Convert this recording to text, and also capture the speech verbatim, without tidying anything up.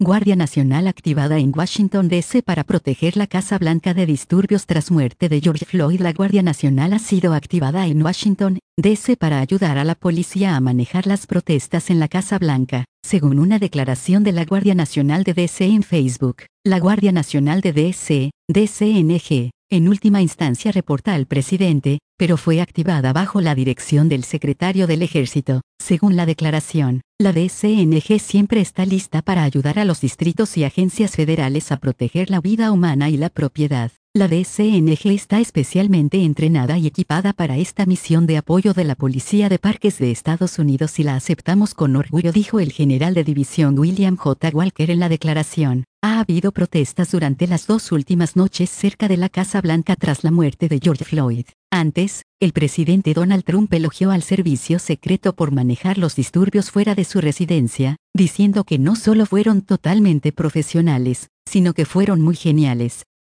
Guardia Nacional activada en Washington, D C para proteger la Casa Blanca de disturbios tras muerte de George Floyd. La Guardia Nacional ha sido activada en Washington, D C para ayudar a la policía a manejar las protestas en la Casa Blanca, según una declaración de la Guardia Nacional de D C en Facebook. La Guardia Nacional de D C, D C N G, en última instancia reporta al presidente, pero fue activada bajo la dirección del secretario del Ejército. Según la declaración, la D C N G siempre está lista para ayudar a los distritos y agencias federales a proteger la vida humana y la propiedad. La D C N G está especialmente entrenada y equipada para esta misión de apoyo de la Policía de Parques de Estados Unidos y la aceptamos con orgullo, dijo el general de división William J. Walker en la declaración. Ha habido protestas durante las dos últimas noches cerca de la Casa Blanca tras la muerte de George Floyd. Antes, el presidente Donald Trump elogió al servicio secreto por manejar los disturbios fuera de su residencia, diciendo que no solo fueron totalmente profesionales, sino que fueron muy geniales.